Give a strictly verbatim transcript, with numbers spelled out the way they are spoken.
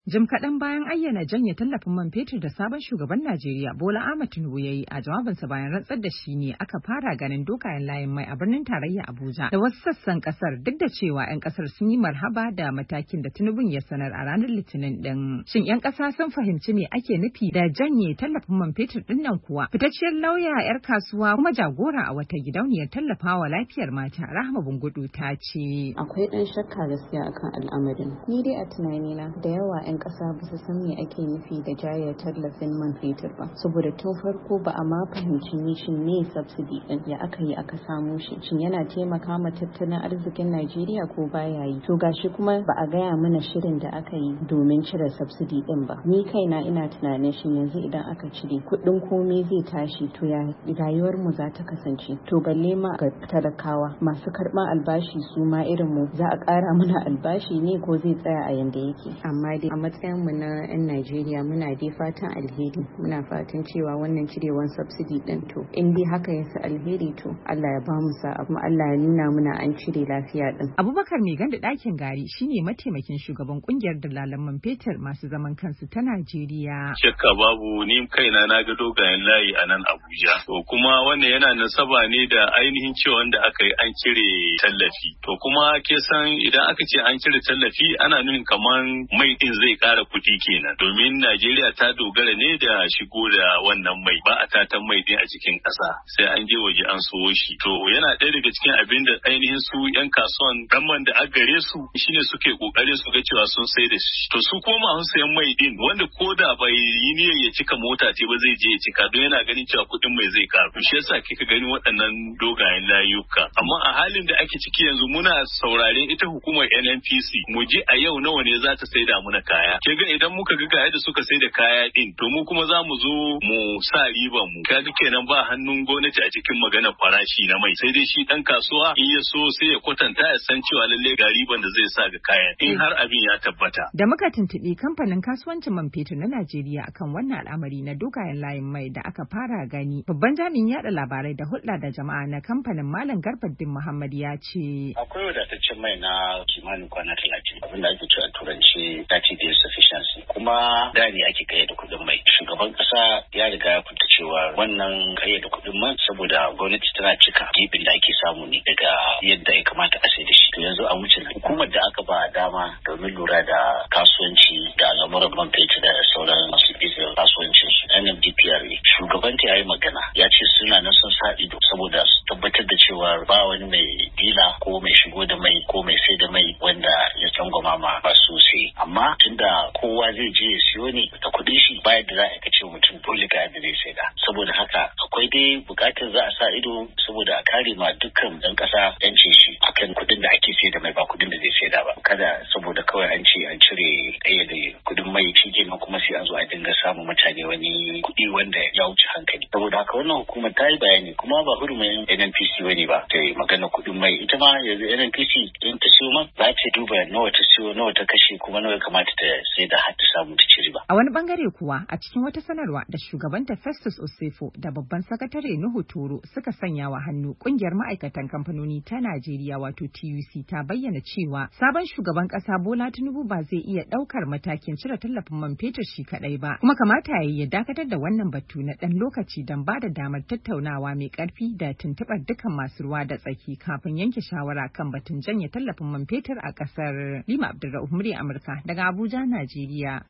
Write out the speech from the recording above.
Jim kaɗan bayan ayyana janye tallafin man fetur da sabon shugaban Najeriya Bola Ahmed Tinubu ya yi a jawabinsa bayan rantsar da shi ne aka fara ganin dogayen layin mai a birnin tarayya Abuja da wasu sassan kasar duk da cewa 'yan kasar sun yi marhaba da matakin da Tinubu ya sanar a ranar Litinin din. Shin 'yan ƙasa sun fahimci me ake nufi da janye tallafin man fetur din nan kuwa? Fitacciyar lauya 'yar kasuwa kuma jagora a wata gidauniyar tallafawa lafiyar mata Rahma Bungudu ta ce. Akwai ɗan shakka gaskiya akan al'amarin. Ni dai a tunanina da yawa 'yan ƙasa ba su san me ake nufi da jaya tallafin man fetur ba, saboda tun farko ba a ma fahimci ni shin ne subsidy din ya aka yi aka samu shi, shin yana taimaka ma tattalin arzikin Najeriya ko baya yi. To gashi kuma ba a gaya mana shirin da aka yi domin cire subsidy din ba. Ni kaina ina tunanin shin yanzu idan aka cire kuɗin komai zai tashi, to ya rayuwar mu za ta kasance. To balle ma ga talakawa masu karɓan albashi su ma irin mu, za a ƙara mana albashi ne ko zai tsaya a yanda yake. Amma dai matsayin mu na 'yan Najeriya muna dai fatan alheri, muna fatan cewa wannan cirewan subsidy din to in dai haka yasa alheri to Allah ya ba mu sa'a kuma Allah ya nuna muna an cire lafiya din. Abubakar Mai Ganda ɗakin gari shine mataimakin shugaban kungiyar dalalan man fetur masu zaman kansu ta Najeriya. Shakka babu, ni kaina na ga dogayen layi a nan Abuja. To kuma wannan yana nasaba ne da ainihin cewa da aka yi an cire tallafi. To kuma ke san idan aka ce an cire tallafi ana nufin kaman mai din zai ƙara kuɗi kenan, domin Najeriya ta dogara ne da shigo da wannan mai, ba a tatan mai din a cikin ƙasa sai an je waje an sowo shi. To yana ɗaya daga cikin abin da ainihin su 'yan kasuwan gamman da aka gare su shine suke ƙoƙarin su ga cewa sun sai da shi. To su kuma masu sayan mai din wanda ko da bai yi niyyar ya cika mota ce ba zai je ya cika don yana ganin cewa kuɗin mai zai ƙaru. Shi yasa kika gani waɗannan dogayen layuka. Amma a halin da ake ciki yanzu muna sauraren ita hukumar N N P C mu ji a yau nawa ne za ta saida muna kaya. Ke ga idan muka ga yadda suka sai da kaya din to mu kuma za mu zo mu sa riban mu. Kaga kenan ba hannun gwamnati a cikin maganar farashi na mai, sai dai shi dan kasuwa in ya so sai ya kwatanta ya san cewa lalle ga riban da zai sa ga kayan in har abin ya tabbata. Da muka tuntuɓi kamfanin kasuwancin man fetur na Najeriya akan wannan al'amari na dogayen layin mai da aka fara gani, babban jami'in yada labarai da hulɗa da jama'a na kamfanin Malam Garbaddin Muhammad ya ce akwai wadataccen mai na kimanin kwana talatin, abin da ake cewa a turanci thirty days sufficiency, kuma da ne ake kayyade kuɗin mai. Shugaban ƙasa ya riga ya fita cewa wannan kayyade kuɗin man saboda gwamnati tana cika gibin da ake samu ne daga yadda ya kamata a sai da shi. To yanzu a wuce hukumar da aka ba dama domin lura da kasuwanci da al'amuran man fetur da sauran masu bizar kasuwancin su N M D P R A, shugabanta ya yi magana ya ce suna nan sun sa ido saboda su tabbatar da cewa ba wani mai dila ko mai shigo da mai ko mai sai da mai wanda ya tsangwama ma masu sai. Amma tunda kowa zai je ya siyo ne da kuɗin shi, bayan da za a ce mutum dole ga yadda zai sai da. Saboda haka akwai dai buƙatar za a sa ido saboda a kare ma dukkan ɗan ƙasa yancin shi akan kuɗin da ake sai da mai ba kuɗin da zai sai da ba. Kada saboda kawai an ce an cire ƙayyade kuɗin mai shi kenan kuma sai an zo a dinga samun mutane wani kuɗi wanda ya wuce hankali. Saboda haka wannan hukumar ta yi bayani kuma ba hurumin N N P C bane ba ta yi magana kuɗin mai. Ita ma yanzu N N P C in ta siyo man za ta duba nawa ta siyo nawa ta kashe kuma nawa kamata ta sai da har ta samu ta ci riba. A wani bangare kuwa a cikin wata sanarwa da shugabanta Festus Osefo da babban sakatare Nuhu Toro suka sanya wa hannu, kungiyar ma'aikatan kamfanoni ta Najeriya wato T U C ta bayyana cewa sabon shugaban kasa Bola Tinubu ba zai iya daukar matakin cire tallafin man fetur shi kadai ba, kuma kamata yayi ya dakatar da wannan batu na dan lokaci don ba da damar tattaunawa mai karfi da tuntubar dukkan masu ruwa da tsaki kafin yanke shawara kan batun janye tallafin man fetur a kasar. Lima Abdulrahman, Amurka daga Abuja, Najeriya.